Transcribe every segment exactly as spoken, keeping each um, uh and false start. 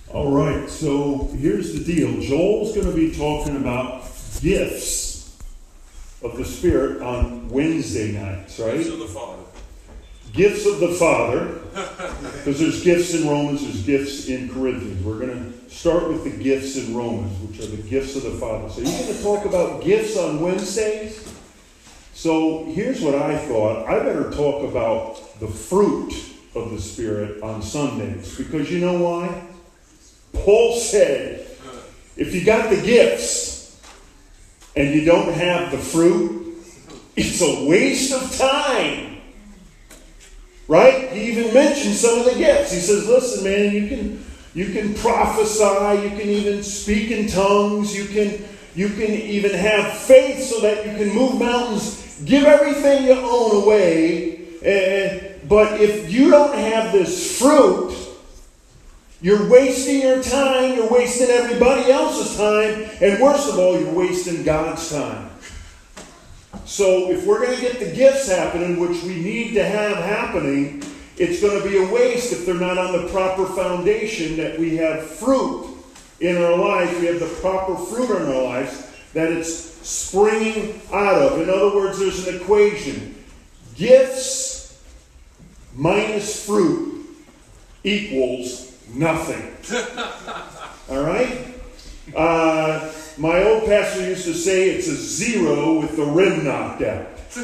All right, so here's the deal. Joel's going to be talking about gifts of the Spirit on Wednesday nights, right? Gifts of the Father. Gifts of the Father, because there's gifts in Romans, there's gifts in Corinthians. We're going to start with the gifts in Romans, which are the gifts of the Father. So you're going to talk about gifts on Wednesdays? So here's what I thought. I better talk about the fruit of the Spirit on Sundays, because you know why? Paul said, if you got the gifts and you don't have the fruit, it's a waste of time. Right? He even mentioned some of the gifts. He says, listen, man, you can you can prophesy, you can even speak in tongues, you can you can even have faith so that you can move mountains, give everything you own away. Uh, but if you don't have this fruit, you're wasting your time, you're wasting everybody else's time, and worst of all, you're wasting God's time. So if we're going to get the gifts happening, which we need to have happening, it's going to be a waste if they're not on the proper foundation, that we have fruit in our life, we have the proper fruit in our lives, that it's springing out of. In other words, there's an equation. Gifts minus fruit equals nothing. All right? Uh, my old pastor used to say it's a zero with the rim knocked out.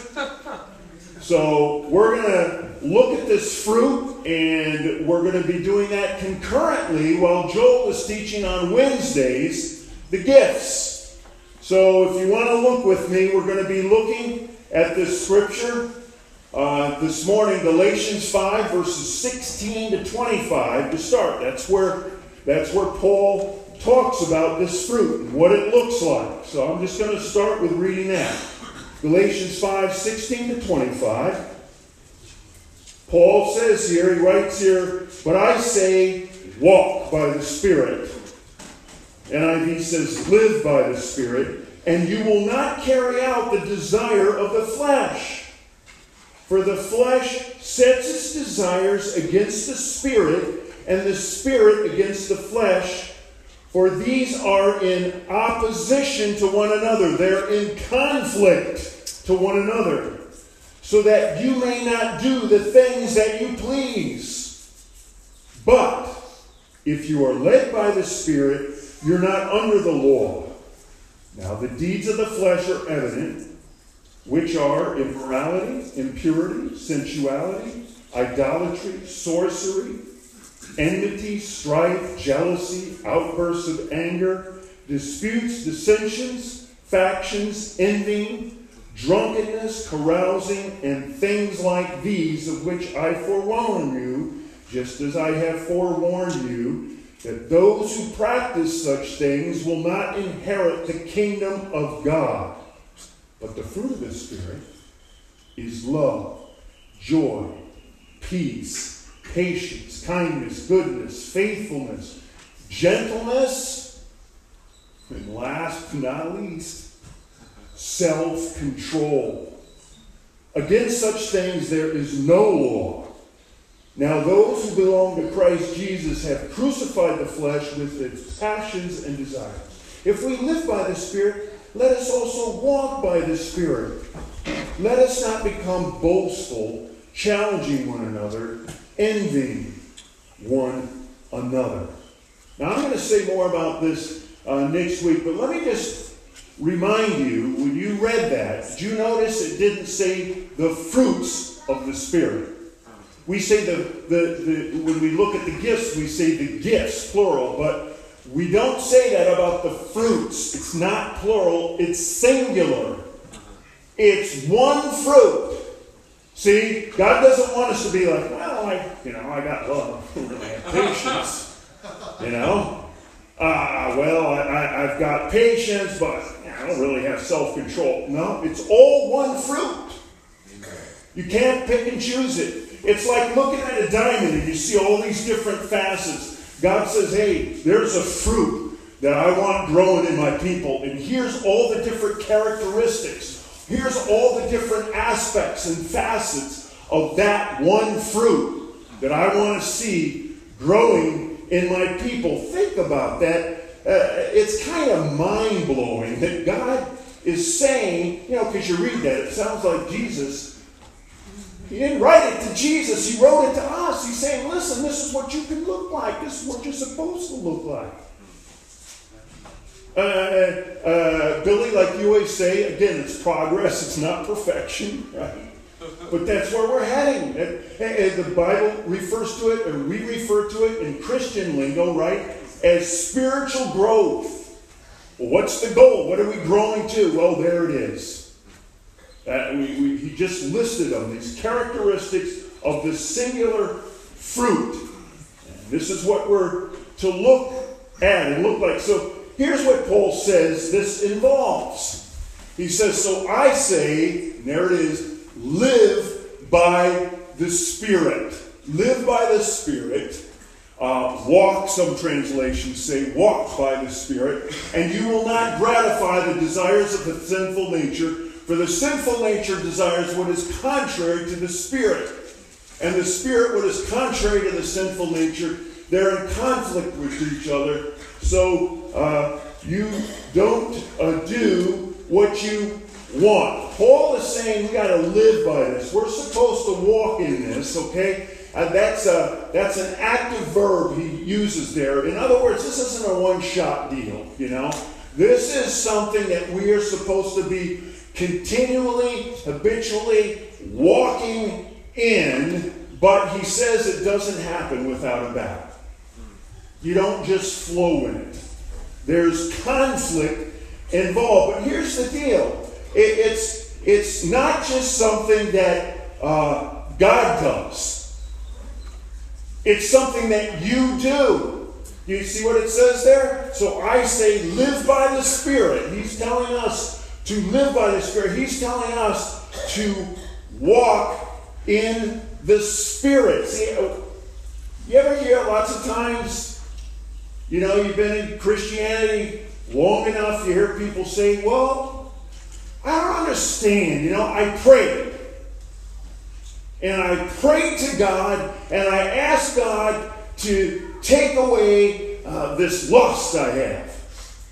So we're going to look at this fruit, and we're going to be doing that concurrently while Joel is teaching on Wednesdays the gifts. So if you want to look with me, we're going to be looking at this scripture uh, this morning, Galatians five, verses sixteen to twenty-five to start. That's where, that's where Paul talks about this fruit and what it looks like. So I'm just going to start with reading that. Galatians five, sixteen to twenty-five. Paul says here, he writes here, but I say, walk by the Spirit. N I V says, live by the Spirit, and you will not carry out the desire of the flesh. For the flesh sets its desires against the Spirit, and the Spirit against the flesh. For these are in opposition to one another. They're in conflict to one another, so that you may not do the things that you please. But if you are led by the Spirit, you're not under the law. Now the deeds of the flesh are evident, which are immorality, impurity, sensuality, idolatry, sorcery, enmity, strife, jealousy, outbursts of anger, disputes, dissensions, factions, envying, drunkenness, carousing, and things like these, of which I forewarn you, just as I have forewarned you, that those who practice such things will not inherit the kingdom of God. But the fruit of the Spirit is love, joy, peace, patience, kindness, goodness, faithfulness, gentleness, and last but not least, self-control. Against such things there is no law. Now those who belong to Christ Jesus have crucified the flesh with its passions and desires. If we live by the Spirit, let us also walk by the Spirit. Let us not become boastful, challenging one another, envying one another. Now I'm going to say more about this uh, next week, but let me just remind you, when you read that, did you notice it didn't say the fruits of the Spirit? We say the, the, the when we look at the gifts, we say the gifts, plural, but we don't say that about the fruits. It's not plural, it's singular. It's one fruit. See, God doesn't want us to be like, well, I, you know, I got love, I really have patience, you know. Ah, uh, well, I, I, I've got patience, but you know, I don't really have self-control. No, it's all one fruit. You can't pick and choose it. It's like looking at a diamond and you see all these different facets. God says, hey, there's a fruit that I want growing in my people, and here's all the different characteristics. Here's all the different aspects and facets of that one fruit that I want to see growing in my people. Think about that. Uh, it's kind of mind-blowing that God is saying, you know, because you read that, it sounds like Jesus. He didn't write it to Jesus. He wrote it to us. He's saying, listen, this is what you can look like. This is what you're supposed to look like. Uh, uh, Billy, like you always say, again, it's progress. It's not perfection, right? But that's where we're heading. And the Bible refers to it, or we refer to it in Christian lingo, right, as spiritual growth. Well, what's the goal? What are we growing to? Well, there it is. Uh, we, we, he just listed them, these characteristics of this singular fruit. And this is what we're to look at and look like. So here's what Paul says this involves. He says, so I say, and there it is, live by the Spirit. Live by the Spirit. Uh, walk, some translations say, walk by the Spirit. And you will not gratify the desires of the sinful nature. For the sinful nature desires what is contrary to the Spirit. And the Spirit what is contrary to the sinful nature. They're in conflict with each other. So uh, you don't uh, do what you want. Paul is saying we got to live by this. We're supposed to walk in this, okay? Uh, that's, a, that's an active verb he uses there. In other words, this isn't a one-shot deal, you know? This is something that we are supposed to be continually, habitually walking in, but he says it doesn't happen without a battle. You don't just flow in it. There's conflict involved. But here's the deal. It, it's, it's not just something that uh, God does. It's something that you do. You see what it says there? So I say live by the Spirit. He's telling us to live by the Spirit. He's telling us to walk in the Spirit. See, you ever hear lots of times, you know, you've been in Christianity long enough, you hear people say, well, I don't understand. You know, I prayed. And I prayed to God, and I asked God to take away uh, this lust I have.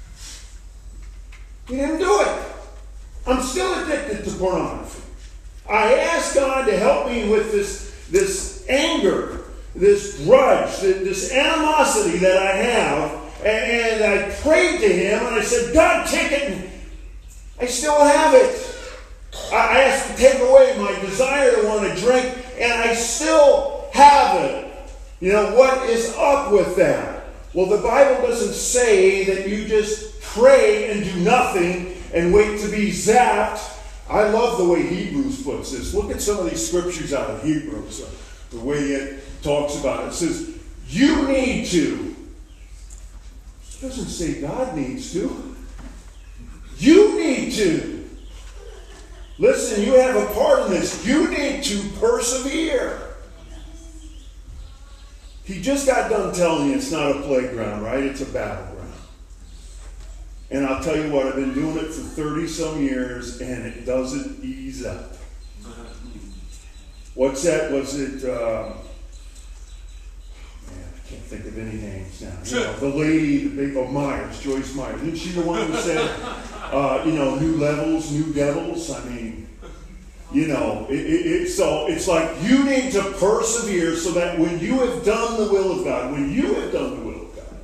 He didn't do it. I'm still addicted to pornography. I asked God to help me with this, this anger, this grudge, this animosity that I have. And I prayed to Him, and I said, God, take it. And I still have it. I asked to take away my desire to want to drink, and I still have it. You know, what is up with that? Well, the Bible doesn't say that you just pray and do nothing and wait to be zapped. I love the way Hebrews puts this. Look at some of these scriptures out of Hebrews, the way it talks about it. It says, you need to. It doesn't say God needs to. You need to. Listen, you have a part in this. You need to persevere. He just got done telling you it's not a playground, right? It's a battleground. And I'll tell you what, I've been doing it for thirty-some years, and it doesn't ease up. What's that? Was it... Um, man, I can't think of any names now. You know, the lady, the big, oh, Myers, Joyce Myers. Isn't she the one who said... Uh, you know, new levels, new devils. I mean, you know, it, it, it, so it's like you need to persevere so that when you have done the will of God, when you have done the will of God,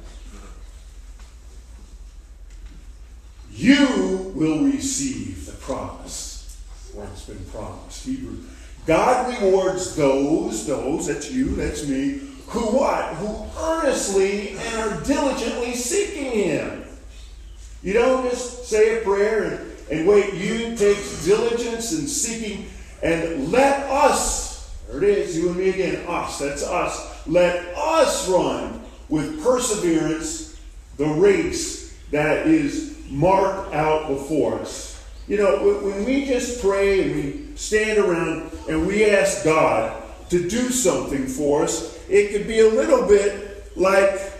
you will receive the promise. What's been promised. Hebrew. God rewards those, those, that's you, that's me, who what? Who earnestly and are diligently seeking Him. You don't just say a prayer and, and wait. You take diligence in seeking, and let us, there it is, you and me again, us, that's us. Let us run with perseverance the race that is marked out before us. You know, when we just pray and we stand around and we ask God to do something for us, it could be a little bit like,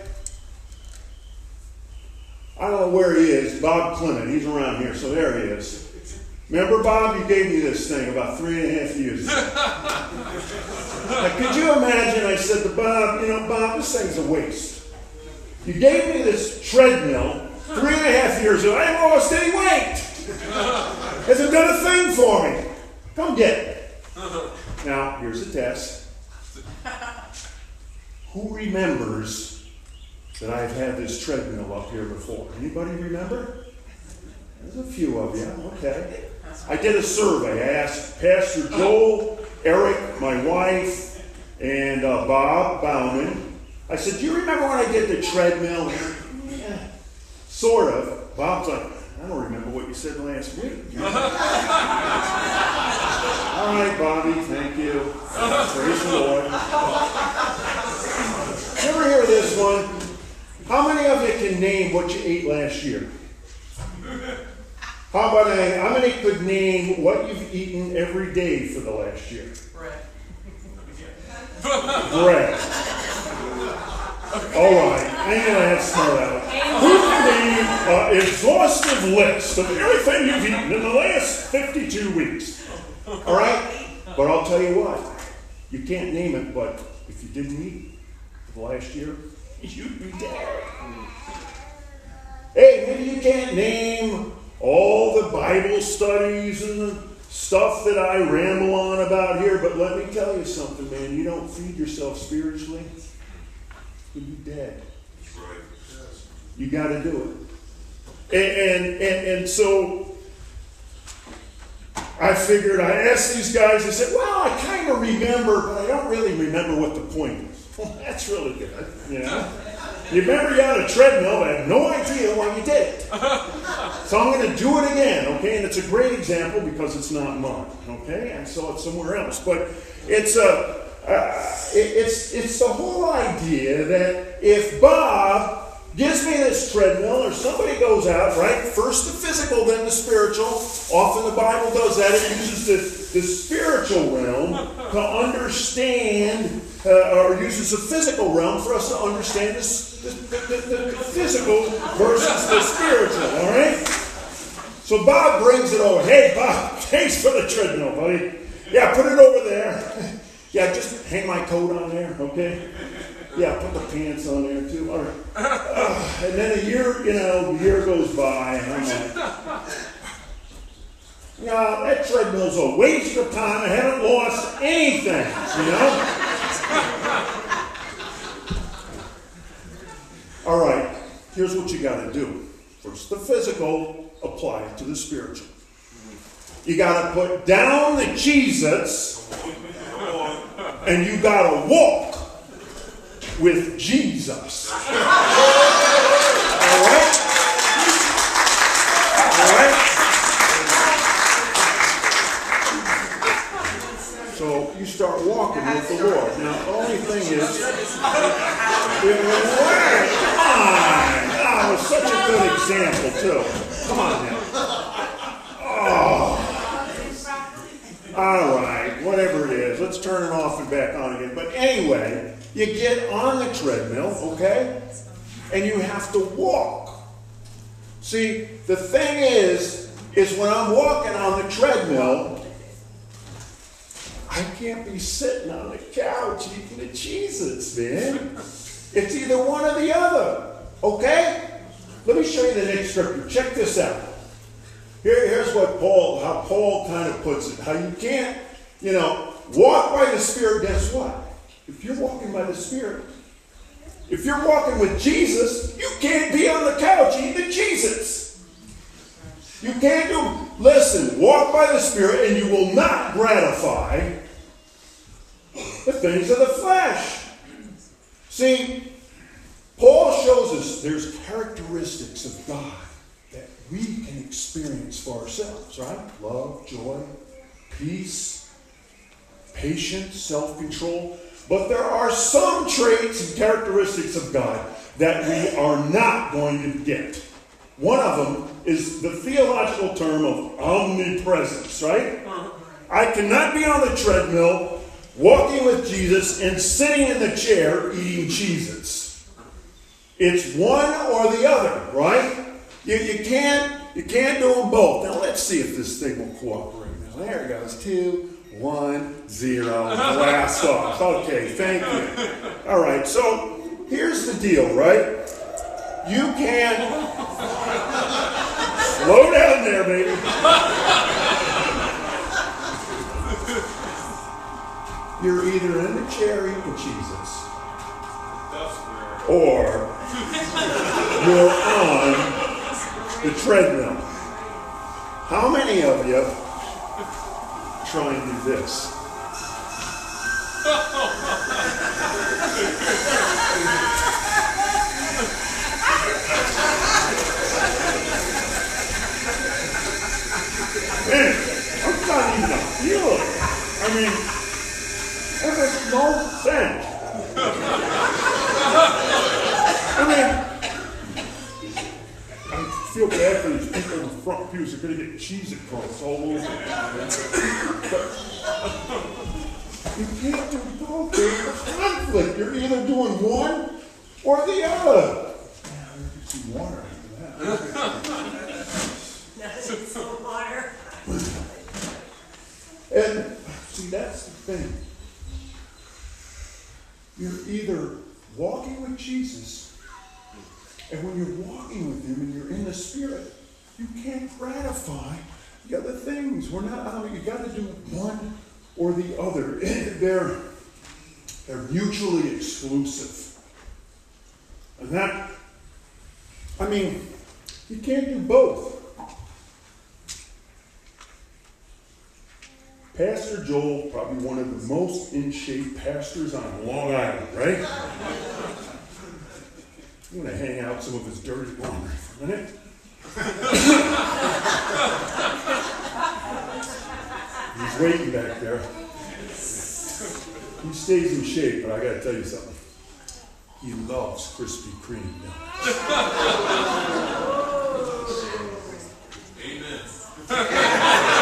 I don't know where he is, Bob Clement. He's around here, so there he is. Remember, Bob, you gave me this thing about three and a half years ago. Now, could you imagine, I said to Bob, you know, Bob, this thing's a waste. You gave me this treadmill three and a half years ago. I haven't lost any weight. Hasn't done a thing for me. Come get it. Now, here's a test. Who remembers that I've had this treadmill up here before? Anybody remember? There's a few of you. Okay. I did a survey. I asked Pastor Joel, Eric, my wife, and uh, Bob Bauman. I said, do you remember when I did the treadmill? Yeah, sort of. Bob's like, I don't remember what you said last week. All right, Bobby, thank you. Praise the Lord. You ever hear this one? How many of you can name what you ate last year? How about a, how many could name what you've eaten every day for the last year? Bread. Bread. All right, I ain't gonna have to smell that one. Who can name an exhaustive list of everything you've eaten in the last fifty-two weeks? All right, but I'll tell you what, you can't name it, but if you didn't eat for the last year, you'd be dead. Hey, maybe you can't name all the Bible studies and the stuff that I ramble on about here, but let me tell you something, man. You don't feed yourself spiritually, you'll be dead. That's right. Yes. You got to do it. And, and, and, and so I figured, I asked these guys, I said, well, I kind of remember, but I don't really remember what the point is. Well, that's really good, you know. You remember you had a treadmill, but I have no idea why you did it. So I'm going to do it again, okay? And it's a great example because it's not mine, okay? I saw it somewhere else. But it's a, uh, it, it's it's the whole idea that if Bob gives me this treadmill or somebody goes out, right? First the physical, then the spiritual. Often the Bible does that. It uses the, the spiritual realm to understand, uh, or uses the physical realm for us to understand this. The, the, the, the physical versus the spiritual, all right? So Bob brings it over. Hey, Bob, thanks for the treadmill, buddy. Yeah, put it over there. Yeah, just hang my coat on there, okay? Yeah, put the pants on there, too. All right. Uh, and then a year, you know, a year goes by, and I'm like, no, that treadmill's a waste of time. I haven't lost anything, you know? All right, here's what you got to do. First, the physical, apply it to the spiritual. You got to put down the Cheez-Its, and you got to walk with Jesus. All right? All right? So you start walking with the Lord. Now, the only thing is, come on. That was such a good example, too. Come on now. Oh. All right, whatever it is. Let's turn it off and back on again. But anyway, you get on the treadmill, okay? And you have to walk. See, the thing is, is when I'm walking on the treadmill, I can't be sitting on the couch eating the Cheez-Its, man. It's either one or the other, okay? Let me show you the next scripture. Check this out. Here, here's what Paul, how Paul kind of puts it. How you can't, you know, walk by the Spirit. Guess what? If you're walking by the Spirit, if you're walking with Jesus, you can't be on the couch eating the Cheez-Its. You can't do, listen, walk by the Spirit and you will not gratify the things of the flesh. See, Paul shows us there's characteristics of God that we can experience for ourselves, right? Love, joy, peace, patience, self-control. But there are some traits and characteristics of God that we are not going to get. One of them is the theological term of omnipresence, right? I cannot be on the treadmill, walking with Jesus, and sitting in the chair eating Cheez-Its. It's one or the other, right? You, you can't you can't do them both. Now let's see if this thing will cooperate. Now there it goes. Two, one, zero. Blast off. Okay, thank you. All right, so here's the deal, right? you can slow down there, baby. You're either in the chariot with Jesus, or you're on the treadmill. How many of you try and do this? Man, I'm not even a feel it. I mean, that makes no sense. I mean, I feel bad for these people in the front pews. They're going to get cheese curls all over. But you can't do both. There's a conflict. You're either doing one or the other. Yeah, I'm going to do some water after that. That's some water. And see, that's the thing. You're either walking with Jesus, and when you're walking with him and you're in the Spirit, you can't gratify the other things. We're not out. You got to do one or the other. They're, they're mutually exclusive. And that, I mean, you can't do both. Pastor Joel, probably one of the most in shape pastors on Long Island, right? I'm going to hang out some of his dirty laundry for a minute. He's waiting back there. He stays in shape, but I got to tell you something. He loves Krispy Kreme milk. Amen.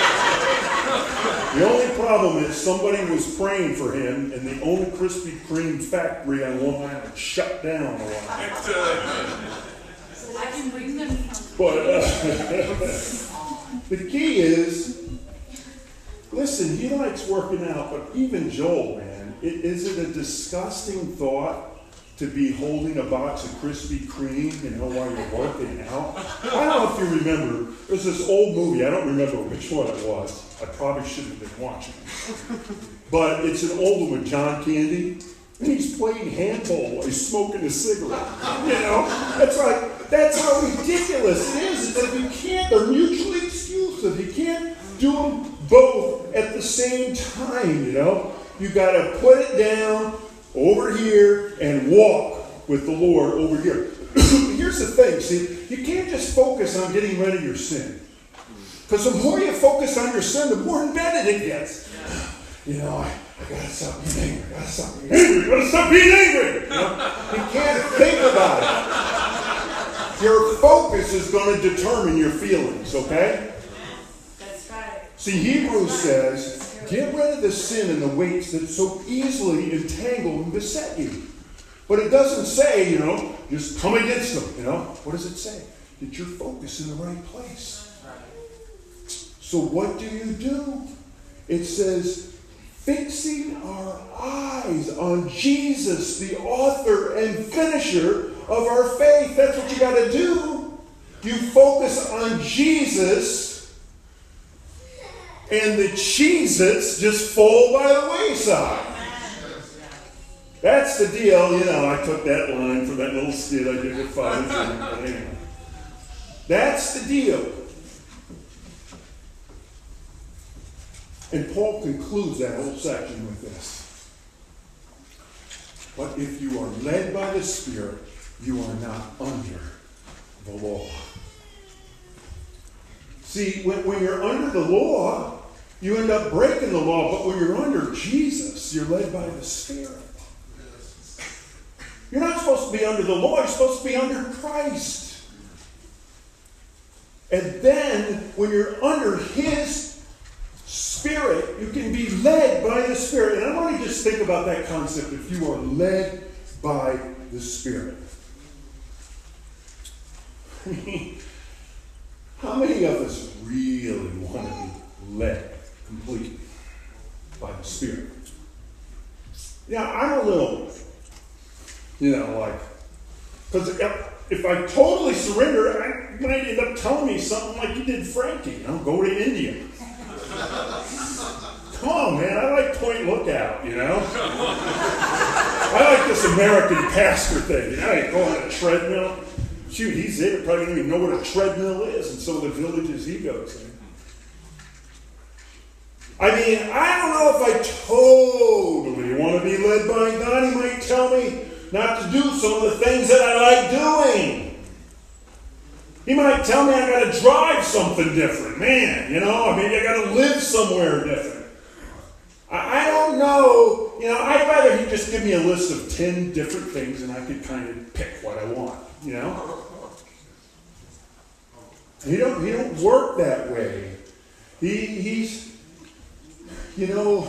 The only problem is somebody was praying for him, and the only Krispy Kreme factory on Long Island shut down a while. I can bring them. But uh, the key is, listen, he likes working out, but even Joel, man, it, is it a disgusting thought to be holding a box of Krispy Kreme, you know, while you're working out? I don't know if you remember, there's this old movie, I don't remember which one it was. I probably shouldn't have been watching it. But it's an old one with John Candy, and he's playing handball while he's smoking a cigarette. You know? That's like, that's how ridiculous it is. It's like you can't, they're mutually exclusive. You can't do them both at the same time, you know? You got to put it down over here and walk with the Lord over here. Here's the thing, see, you can't just focus on getting rid of your sin. Because the more you focus on your sin, the more embedded it gets. You know, I, I gotta stop being angry, I gotta stop being angry, I gotta stop being angry. You know? You can't think about it. Your focus is going to determine your feelings, okay? That's right. See, Hebrews says, get rid of the sin and the weights that so easily entangle and beset you. But it doesn't say, you know, just come against them, you know. What does it say? Get your focus in the right place. So what do you do? It says, fixing our eyes on Jesus, the author and finisher of our faith. That's what you got to do. You focus on Jesus, and the Cheez-Its just fall by the wayside. That's the deal. You know, I took that line from that little skit I did with Father Jim. But anyway, that's the deal. And Paul concludes that whole section with this. But if you are led by the Spirit, you are not under the law. See, when, when you're under the law, you end up breaking the law. But when you're under Jesus, you're led by the Spirit. You're not supposed to be under the law. You're supposed to be under Christ. And then, when you're under His Spirit, you can be led by the Spirit. And I want to just think about that concept. If you are led by the Spirit. I mean, how many of us really want to be led completely by the Spirit? Yeah, I'm a little, you know, like, because if I totally surrender, I might end up telling me something like you did Frankie, you know, go to India. Come on, man, I like Point Lookout, you know? I like this American pastor thing, you know, you go on a treadmill. Shoot, he's there, probably don't even know what a treadmill is in some of the villages he goes to. I mean, I don't know if I totally want to be led by God. He might tell me not to do some of the things that I like doing. He might tell me I got to drive something different. Man, you know, I mean, I got to live somewhere different. I, I don't know. You know, I'd rather he just give me a list of ten different things and I could kind of pick what I want, you know? He don't, he don't work that way. He, he's, you know,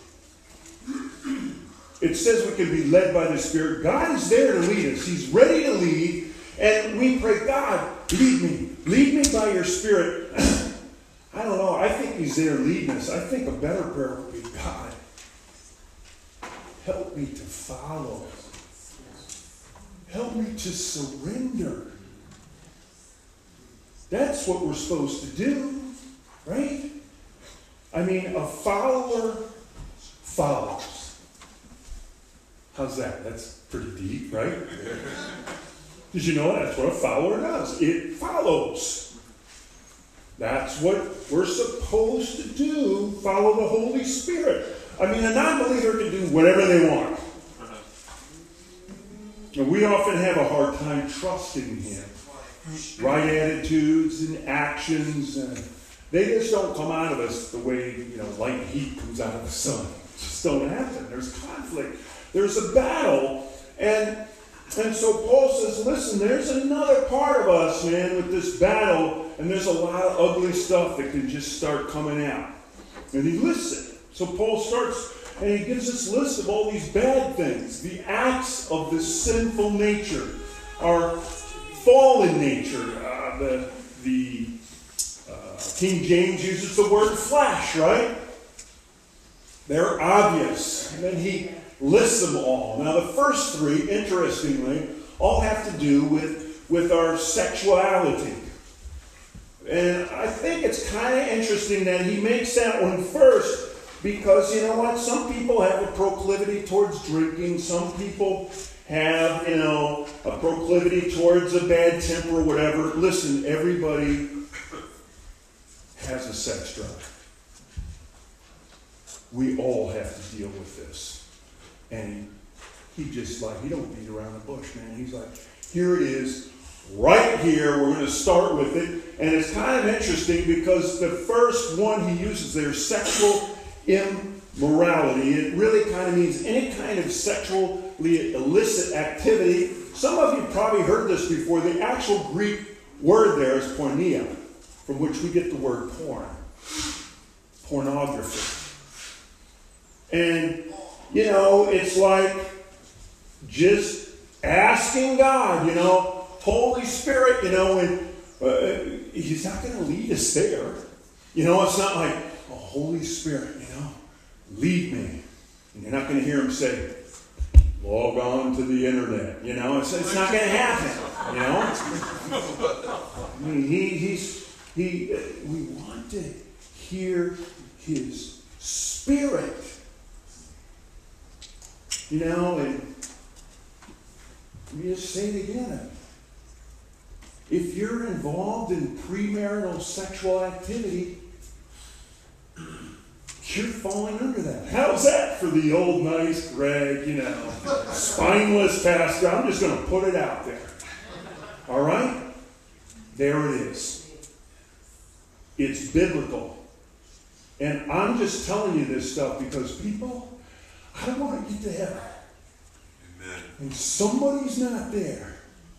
it says we can be led by the Spirit. God is there to lead us. He's ready to lead. And we pray, God, lead me. Lead me by your Spirit. I don't know. I think he's there leading us. I think a better prayer would be, God, help me to follow. Help me to surrender. That's what we're supposed to do, right? I mean, a follower follows. How's that? That's pretty deep, right? Did you know that's what a follower does? It follows. That's what we're supposed to do, follow the Holy Spirit. I mean, a non-believer can do whatever they want. And we often have a hard time trusting him. Right attitudes and actions, and they just don't come out of us the way, you know, light heat comes out of the sun. It just don't happen. There's conflict. There's a battle. And, and so Paul says, listen, there's another part of us, man, with this battle, and there's a lot of ugly stuff that can just start coming out. And he lists it. So Paul starts, and he gives this list of all these bad things, the acts of this sinful nature, our fallen nature. Uh, the the uh, King James uses the word flesh, right? They're obvious. And then he lists them all. Now the first three, interestingly, all have to do with, with our sexuality. And I think it's kind of interesting that he makes that one first, because you know what? Some people have a proclivity towards drinking. Some people have, you know, a proclivity towards a bad temper or whatever. Listen, everybody has a sex drive. We all have to deal with this. And he, he just like, he don't beat around the bush, man. He's like, here it is, right here. We're going to start with it. And it's kind of interesting because the first one he uses there, sexual immorality. It really kind of means any kind of sexually illicit activity. Some of you probably heard this before. The actual Greek word there is porneia, from which we get the word porn. Pornography. And, you know, it's like just asking God, you know, Holy Spirit, you know, and uh, he's not going to lead us there. You know, it's not like, oh, Holy Spirit, you know, lead me. And you're not going to hear him say, log on to the internet. You know, it's, it's not going to happen. You know? I mean, he, he's, he, uh, we want to hear his Spirit. You know, and let me just say it again. If you're involved in premarital sexual activity, you're falling under that. How's that for the old nice Greg, you know, spineless pastor? I'm just going to put it out there. All right? There it is. It's biblical. And I'm just telling you this stuff because people, I don't want to get to heaven. Amen. And somebody's not there.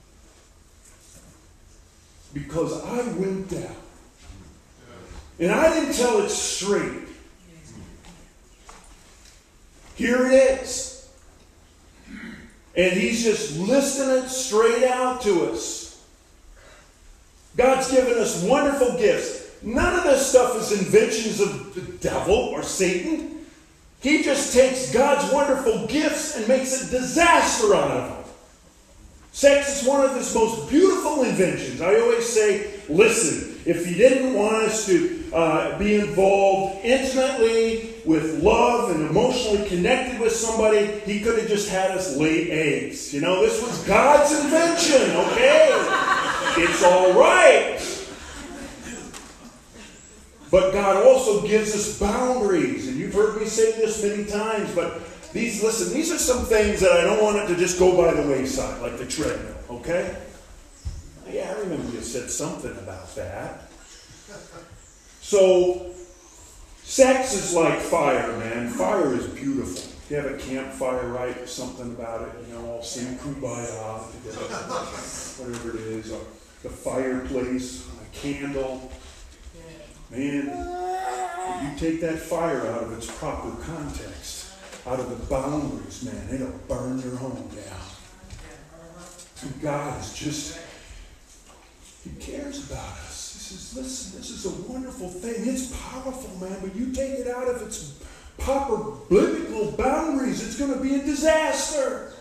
Because I wimped out. And I didn't tell it straight. Here it is. And he's just listing it straight out to us. God's given us wonderful gifts. None of this stuff is inventions of the devil or Satan. He just takes God's wonderful gifts and makes a disaster out of them. Sex is one of his most beautiful inventions. I always say, listen, if he didn't want us to uh, be involved intimately with love and emotionally connected with somebody, he could have just had us lay eggs. You know, this was God's invention, okay? It's all right. But God also gives us boundaries. And you've heard me say this many times, but these, listen, these are some things that I don't want it to just go by the wayside, like the treadmill, okay? Yeah, I remember you said something about that. So, sex is like fire, man. Fire is beautiful. You have a campfire, right, or something about it, you know, all sing kumbaya together, whatever it is, or the fireplace, a candle. Man, if you take that fire out of its proper context, out of the boundaries, man, it'll burn your home down. And God is just, He cares about us. He says, listen, this is a wonderful thing. It's powerful, man, but you take it out of its proper biblical boundaries, it's going to be a disaster.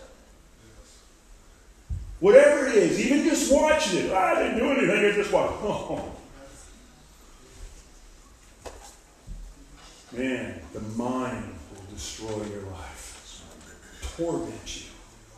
Whatever it is, even just watching it. I didn't do anything, I just watched. Oh. Man, the mind will destroy your life, torment you.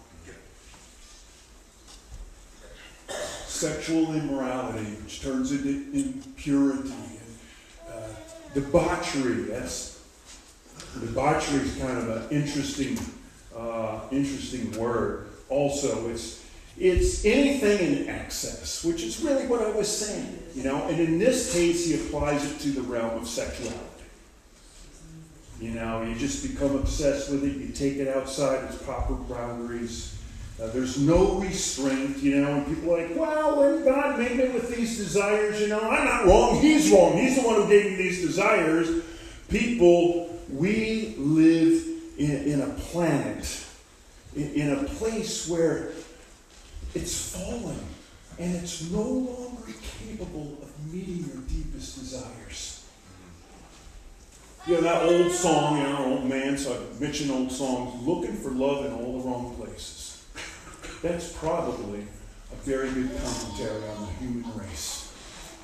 Sexual immorality, which turns into impurity and uh, debauchery. That's debauchery is kind of an interesting, uh, interesting word. Also, it's it's anything in excess, which is really what I was saying, you know. And in this case, he applies it to the realm of sexuality. You know, you just become obsessed with it. You take it outside its proper boundaries. Uh, there's no restraint, you know. And people are like, well, when God made me with these desires, you know, I'm not wrong. He's wrong. He's the one who gave me these desires. People, we live in, in a planet, in, in a place where it's fallen, and it's no longer capable of meeting your deepest desires. You know, that old song, you know, old man, so I mentioned old songs, looking for love in all the wrong places. That's probably a very good commentary on the human race.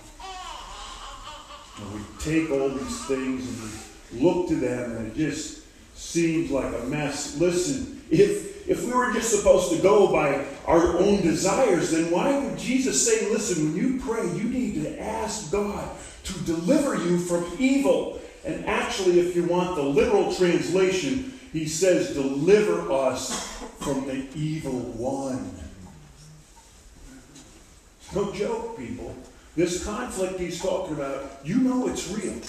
And we take all these things and we look to them and it just seems like a mess. Listen, if, if we were just supposed to go by our own desires, then why would Jesus say, listen, when you pray, you need to ask God to deliver you from evil? And actually, if you want the literal translation, he says, deliver us from the evil one. No joke, people. This conflict he's talking about, you know it's real.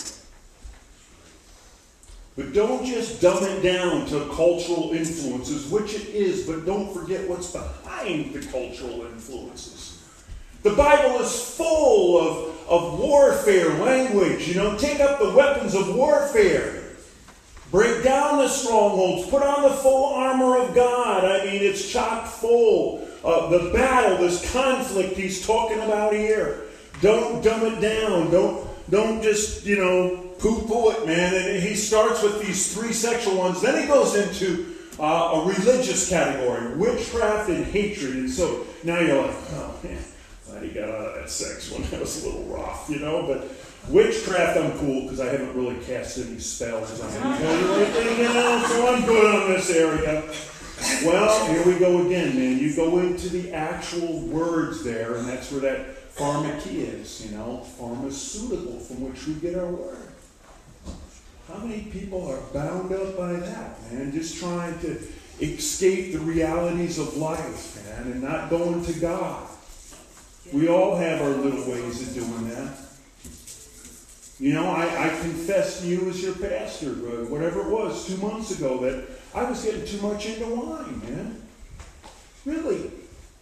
But don't just dumb it down to cultural influences, which it is, but don't forget what's behind the cultural influences. The Bible is full of, of warfare language. You know, take up the weapons of warfare. Break down the strongholds. Put on the full armor of God. I mean, it's chock full. Uh, the battle, this conflict he's talking about here. Don't dumb it down. Don't, don't just, you know, poo-poo it, man. And he starts with these three sexual ones. Then he goes into uh, a religious category. Witchcraft and hatred. And so now you're like, oh, man. Glad he got out of that sex one. That was a little rough, you know. But witchcraft, I'm cool because I haven't really cast any spells on anybody, you know. So I'm good on this area. Well, here we go again, man. You go into the actual words there, and that's where that pharmakia is, you know, pharmaceutical from which we get our word. How many people are bound up by that, man? Just trying to escape the realities of life, man, and not going to God. We all have our little ways of doing that. You know, I, I confessed to you as your pastor, uh, whatever it was, two months ago, that I was getting too much into wine, man. Really.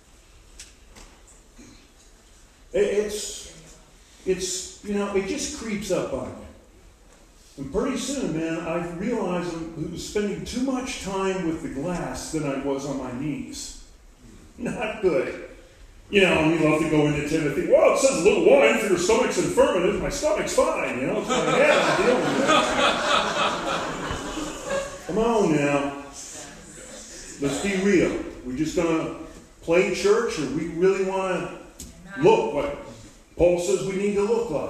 It, it's, it's, you know, it just creeps up on you. And pretty soon, man, I realized I was spending too much time with the glass than I was on my knees. Not good. You know, and we love to go into Timothy. Well, it says a little wine for your stomach's infirmities. My stomach's fine, you know. It's like, yeah, I'm dealing with that. Come on now. Let's be real. We're just going to play church, or we really want to look what Paul says we need to look like?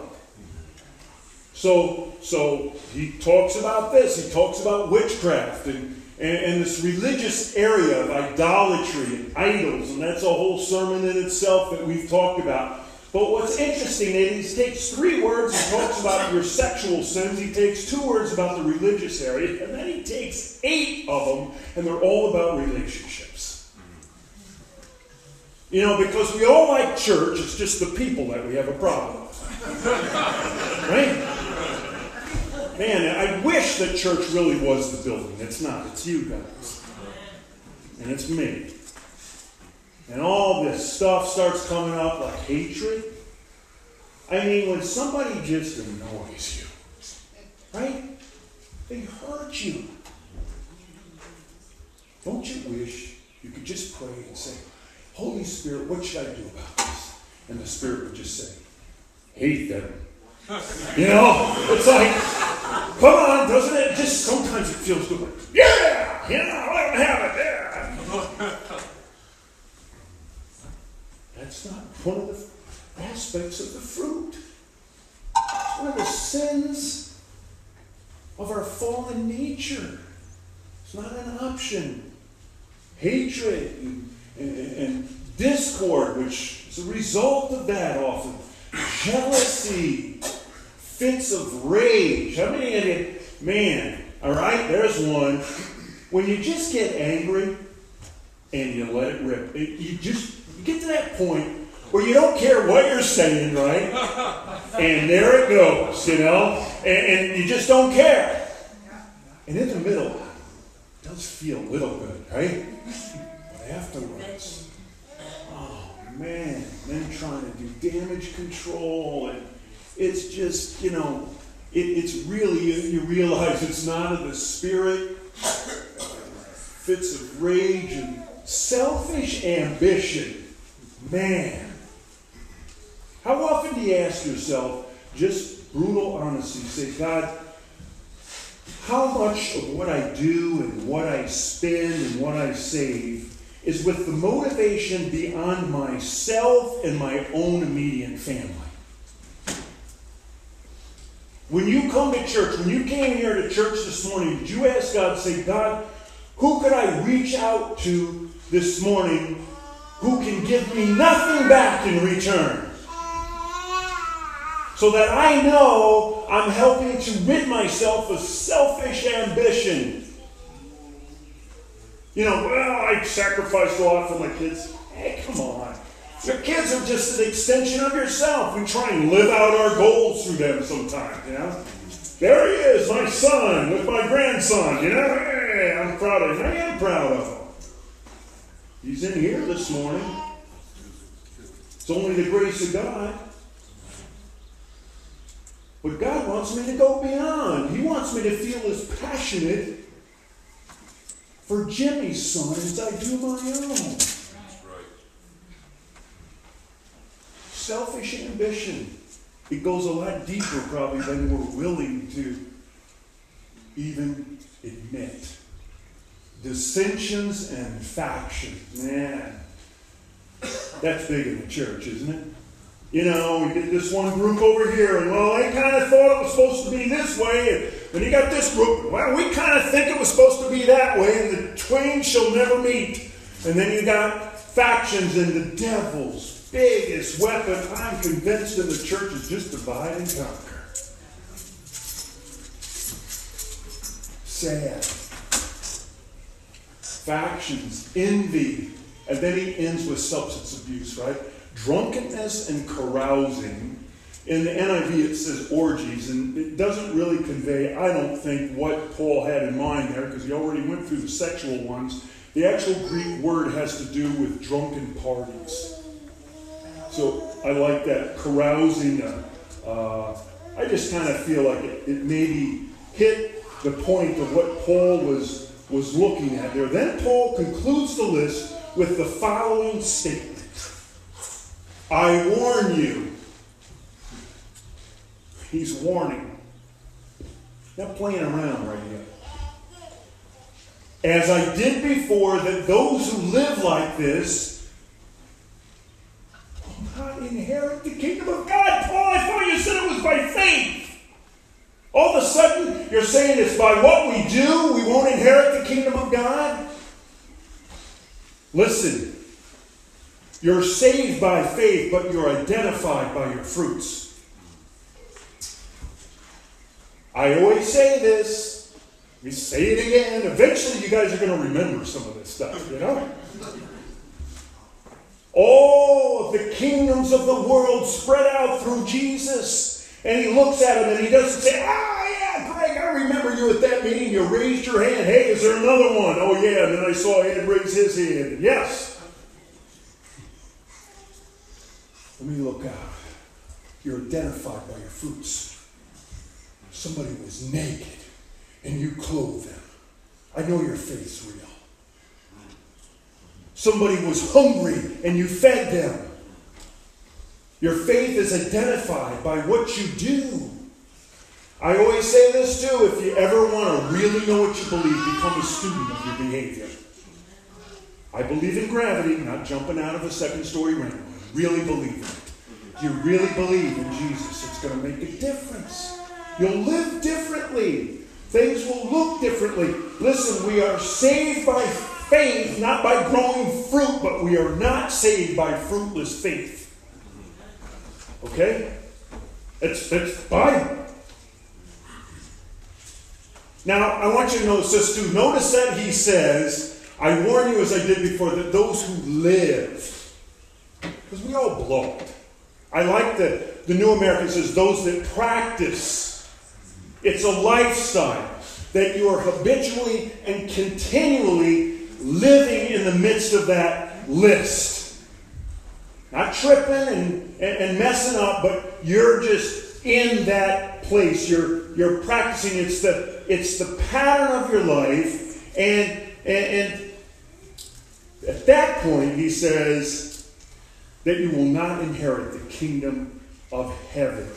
So, so he talks about this. He talks about witchcraft and, and, and this religious area of idolatry and idols, and that's a whole sermon in itself that we've talked about. But what's interesting is he takes three words and talks about your sexual sins. He takes two words about the religious area, and then he takes eight of them, and they're all about relationships. You know, because we all like church, it's just the people that we have a problem with. Right? Man, I wish that church really was the building. It's not. It's you guys. And it's me. And all this stuff starts coming up like hatred. I mean, when somebody just annoys you, right? They hurt you. Don't you wish you could just pray and say, Holy Spirit, what should I do about this? And the Spirit would just say, hate them. You know, it's like, come on, doesn't it? Just sometimes it feels good. Like, yeah, yeah, let them have it, yeah. That's not one of the aspects of the fruit. It's one of the sins of our fallen nature. It's not an option. Hatred and, and, and discord, which is a result of that often. Jealousy, fits of rage. How many of you, man, all right, there's one. When you just get angry and you let it rip, it, you just you get to that point where you don't care what you're saying, right? And there it goes, you know, and, and you just don't care. And in the middle, it does feel a little good, right? But afterwards, oh man, then trying to do damage control, and it's just, you know, it, it's really, you, you realize it's not of the Spirit. Fits of rage and selfish ambition. Man. How often do you ask yourself, just brutal honesty, say, God, how much of what I do and what I spend and what I save is with the motivation beyond myself and my own immediate family? When you come to church, when you came here to church this morning, did you ask God, say, God, who could I reach out to this morning who can give me nothing back in return? So that I know I'm helping to rid myself of selfish ambition. You know, well, I sacrificed a lot for my kids. Hey, come on. Your kids are just an extension of yourself. We try and live out our goals through them sometimes, you know. There he is, my son, with my grandson, you know. Hey, I'm proud of him. I am proud of him. He's in here this morning. It's only the grace of God. But God wants me to go beyond. He wants me to feel as passionate for Jimmy's son as I do my own. That's right. Selfish ambition. It goes a lot deeper probably than we're willing to even admit. Dissensions and factions. Man, that's big in the church, isn't it? You know, we get this one group over here, and well, they kind of thought it was supposed to be this way, and then you got this group, well, we kind of think it was supposed to be that way, and the twain shall never meet. And then you got factions, and the devil's biggest weapon, I'm convinced, in the church is just divide and conquer. Sad. Factions, envy, and then he ends with substance abuse, right? Drunkenness and carousing. In the N I V it says orgies, and it doesn't really convey, I don't think, what Paul had in mind there, because he already went through the sexual ones. The actual Greek word has to do with drunken parties. So I like that, carousing. Uh, uh, I just kind of feel like it, it maybe hit the point of what Paul was, was looking at there. Then Paul concludes the list with the following statement. I warn you. He's warning. Not playing around right here. As I did before, that those who live like this inherit the kingdom of God. Paul, I thought you said it was by faith. All of a sudden, you're saying it's by what we do, we won't inherit the kingdom of God? Listen, you're saved by faith, but you're identified by your fruits. I always say this. Let me say it again. Eventually, you guys are going to remember some of this stuff, you know? All of the kingdoms of the world spread out through Jesus. And he looks at him and he doesn't say, ah, yeah, Greg, I remember you at that meeting. You raised your hand. Hey, is there another one? Oh, yeah. And then I saw Ed raise his hand. Yes. Let me look out. You're identified by your fruits. Somebody was naked and you clothed them. I know your faith's real. Somebody was hungry and you fed them. Your faith is identified by what you do. I always say this too, if you ever want to really know what you believe, become a student of your behavior. I believe in gravity, not jumping out of a second story window. I really believe in it. If you really believe in Jesus, it's going to make a difference. You'll live differently. Things will look differently. Listen, we are saved by faith, not by growing fruit, but we are not saved by fruitless faith. Okay? It's, it's Bible. Now, I want you to notice this too. Notice that he says, I warn you as I did before, that those who live, because we all blow it. I like the, the New American says, those that practice. It's a lifestyle that you are habitually and continually living in the midst of that list. Not tripping and, and, and messing up, but you're just in that place. You're you're practicing. It's the it's the pattern of your life. And, and, and at that point, he says that you will not inherit the kingdom of heaven.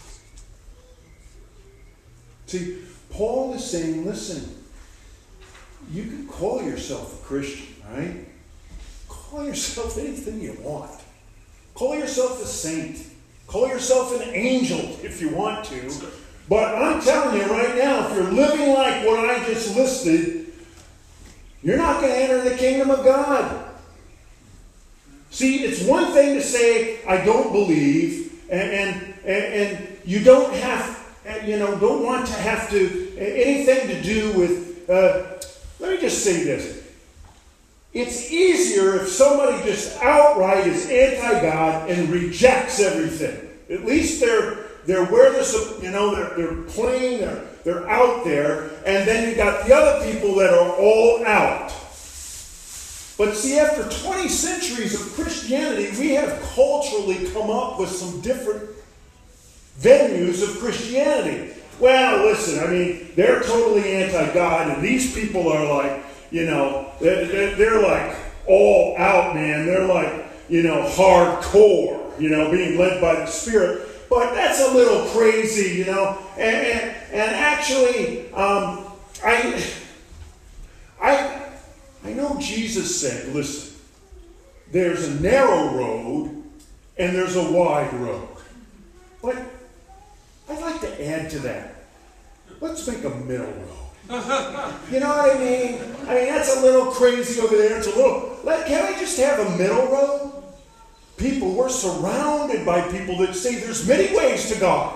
See, Paul is saying, listen, you can call yourself a Christian, right? Call yourself anything you want. Call yourself a saint. Call yourself an angel if you want to. But I'm telling you right now, if you're living like what I just listed, you're not going to enter the kingdom of God. See, it's one thing to say, I don't believe, and, and, and, and you don't have, you know, don't want to have to, anything to do with, uh, let me just say this. It's easier if somebody just outright is anti-God and rejects everything. At least they're they're where they're, you know, they're, they're plain, they're, they're out there, and then you got the other people that are all out. But see, after twenty centuries of Christianity, we have culturally come up with some different venues of Christianity. Well, listen, I mean, they're totally anti-God, and these people are like, you know, they're, they're like all out, man. They're like, you know, hardcore, you know, being led by the Spirit. But that's a little crazy, you know. And, and, and actually, um, I, I, I know Jesus said, listen, there's a narrow road and there's a wide road. But I'd like to add to that. Let's make a middle road. You know what I mean? I mean, that's a little crazy over there. It's a little, let, can't I just have a middle road? People, we're surrounded by people that say there's many ways to God.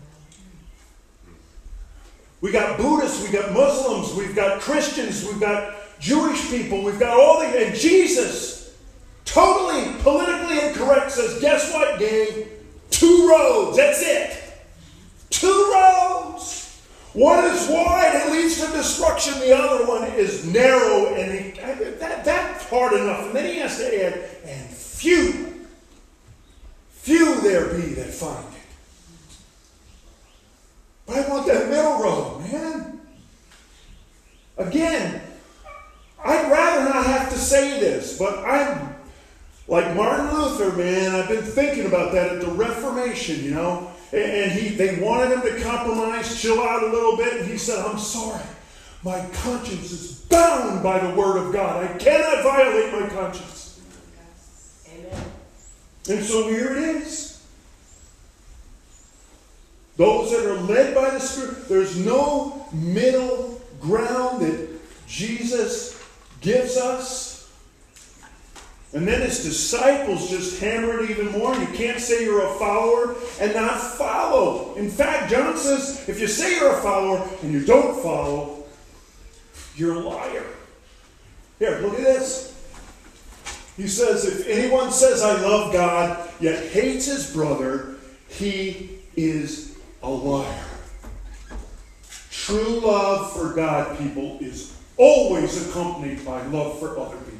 We got Buddhists, we got Muslims, we've got Christians, we've got Jewish people, we've got all the, and Jesus, totally politically incorrect, says, guess what, gang? Two roads, that's it. Two roads. One is wide, it leads to destruction. The other one is narrow, and he, that, that's hard enough. And then he has to add, and few, few there be that find it. But I want that middle road, man. Again, I'd rather not have to say this, but I'm like Martin Luther, man. I've been thinking about that at the Reformation, you know. And he, they wanted him to compromise, chill out a little bit. And he said, I'm sorry. My conscience is bound by the word of God. I cannot violate my conscience. Amen. And so here it is. Those that are led by the Spirit, there's no middle ground that Jesus gives us. And then his disciples just hammer it even more. You can't say you're a follower and not follow. In fact, John says, if you say you're a follower and you don't follow, you're a liar. Here, look at this. He says, if anyone says, I love God, yet hates his brother, he is a liar. True love for God, people, is always accompanied by love for other people.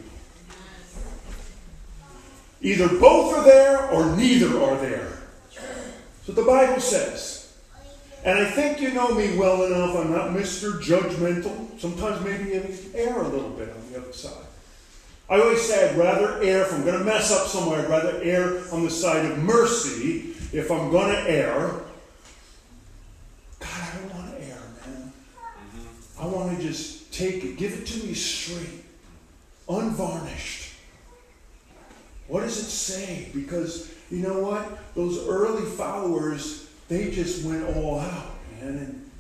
Either both are there or neither are there. That's what the Bible says. And I think you know me well enough. I'm not Mister Judgmental. Sometimes maybe I err a little bit on the other side. I always say I'd rather err, if I'm going to mess up somewhere, I'd rather err on the side of mercy if I'm going to err. God, I don't want to err, man. I want to just take it, give it to me straight, unvarnished. What does it say? Because, you know what? Those early followers, they just went all out, man. And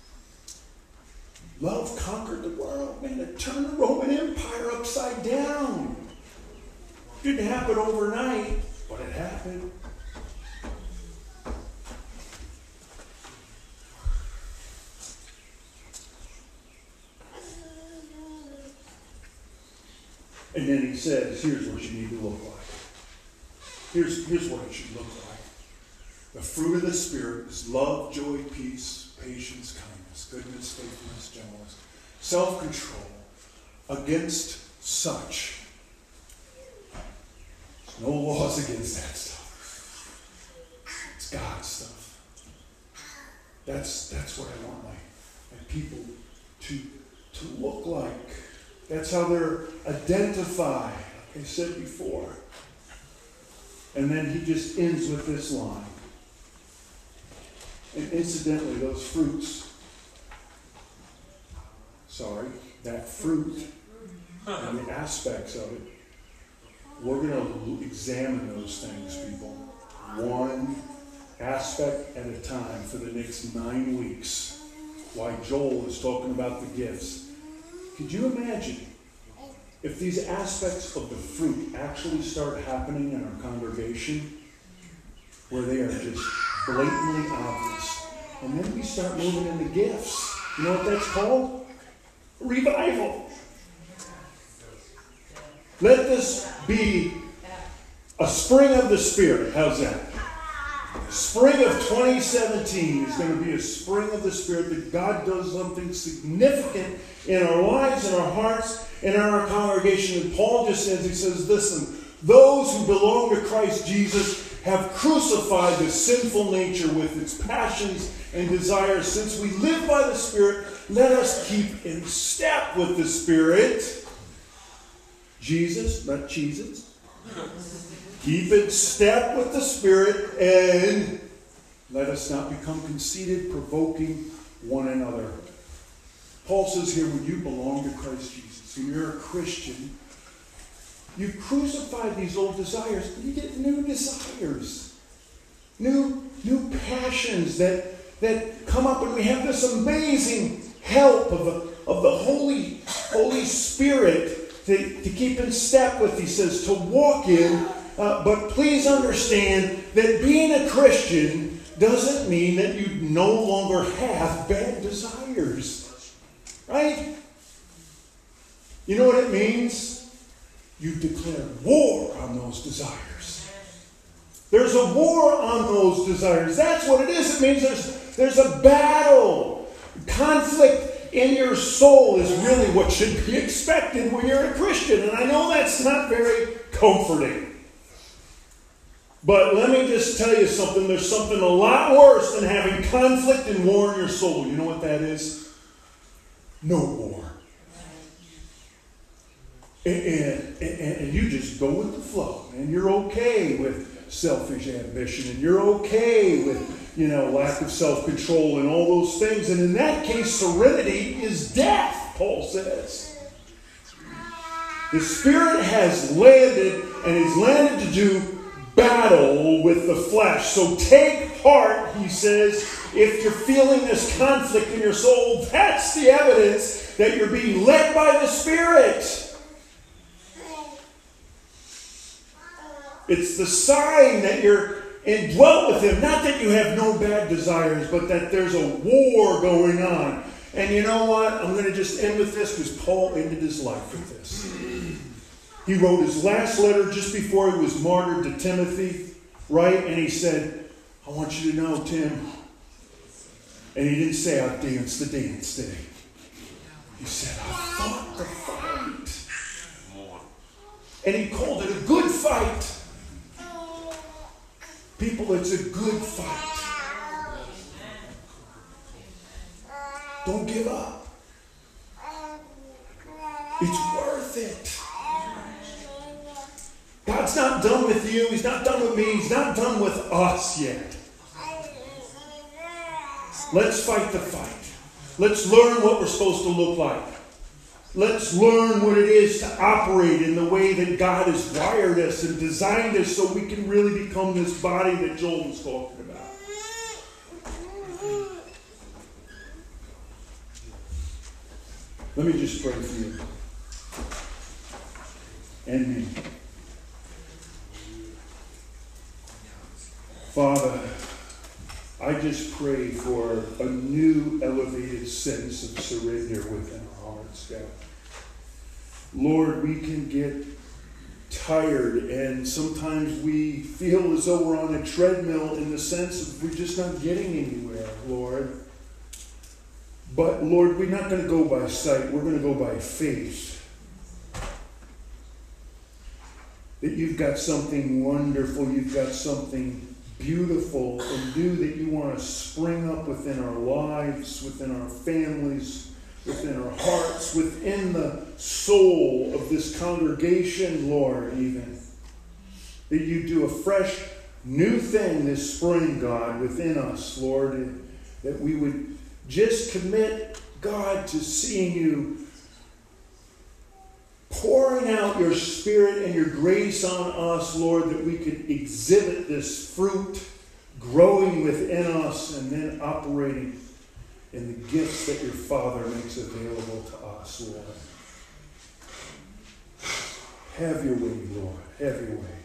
love conquered the world, man. It turned the Roman Empire upside down. It didn't happen overnight, but it happened. And then he says, here's what you need to look like. Here's, here's what it should look like. The fruit of the Spirit is love, joy, peace, patience, kindness, goodness, faithfulness, gentleness, self-control. Against such, no laws against that stuff. It's God's stuff. That's, that's what I want my, my people to, to look like. That's how they're identified, like I said before. And then he just ends with this line. And incidentally, those fruits, sorry, that fruit and the aspects of it, we're going to examine those things, people. One aspect at a time for the next nine weeks. Why Joel is talking about the gifts. Could you imagine if these aspects of the fruit actually start happening in our congregation where they are just blatantly obvious? And then we start moving into gifts. You know what that's called? Revival. Let this be a spring of the Spirit. How's that? Spring of twenty seventeen is going to be a spring of the Spirit that God does something significant in our lives, in our hearts, and in our congregation. And Paul just says, he says, listen, those who belong to Christ Jesus have crucified the sinful nature with its passions and desires. Since we live by the Spirit, let us keep in step with the Spirit. Jesus, not Jesus. Keep in step with the Spirit, and let us not become conceited, provoking one another. Paul says here, when you belong to Christ Jesus, when you're a Christian, you crucify these old desires, and you get new desires. New, new passions that, that come up, and we have this amazing help of, a, of the Holy, Holy Spirit to, to keep in step with, he says, to walk in. Uh, but please understand that being a Christian doesn't mean that you no longer have bad desires. Right? You know what it means? You declare war on those desires. There's a war on those desires. That's what it is. It means there's, there's a battle. Conflict in your soul is really what should be expected when you're a Christian. And I know that's not very comforting. But let me just tell you something. There's something a lot worse than having conflict and war in your soul. You know what that is? No war. And, and, and, and you just go with the flow. And you're okay with selfish ambition. And you're okay with, you know, lack of self-control and all those things. And in that case, serenity is death, Paul says. The Spirit has landed, and He's landed to do battle with the flesh. So take heart, he says, if you're feeling this conflict in your soul, that's the evidence that you're being led by the Spirit. It's the sign that you're indwelt with Him. Not that you have no bad desires, but that there's a war going on. And you know what? I'm going to just end with this because Paul ended his life with this. He wrote his last letter just before he was martyred to Timothy, right? And he said, I want you to know, Tim. And he didn't say, I danced the dance, did he? He said, I fought the fight. And he called it a good fight. People, it's a good fight. Don't give up. It's worth it. God's not done with you. He's not done with me. He's not done with us yet. Let's fight the fight. Let's learn what we're supposed to look like. Let's learn what it is to operate in the way that God has wired us and designed us so we can really become this body that Joel was talking about. Let me just pray for you and me. Father, I just pray for a new elevated sense of surrender within our hearts, God. Lord, we can get tired and sometimes we feel as though we're on a treadmill in the sense of we're just not getting anywhere, Lord. But Lord, we're not going to go by sight. We're going to go by faith. That you've got something wonderful. You've got something beautiful and new that you want to spring up within our lives, within our families, within our hearts, within the soul of this congregation, Lord, even. That you do a fresh, new thing this spring, God, within us, Lord, and that we would just commit, God, to seeing you pouring out your Spirit and your grace on us, Lord, that we could exhibit this fruit growing within us and then operating in the gifts that your Father makes available to us, Lord. Have your way, Lord. Have your way.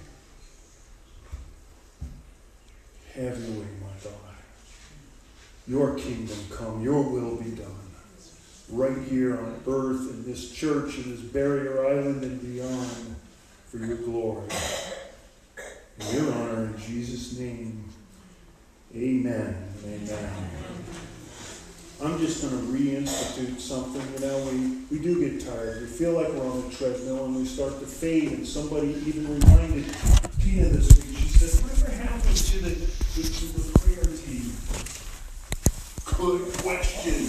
Have your way, my God. Your kingdom come. Your will be done. Right here on earth, in this church, in this barrier island and beyond, for your glory. In your honor, in Jesus' name, amen. Amen. I'm just going to reinstitute something. You know, we, we do get tired. We feel like we're on a treadmill and we start to fade. And somebody even reminded Tina this week. She said, whatever happened to the, to, to the prayer team? Good question.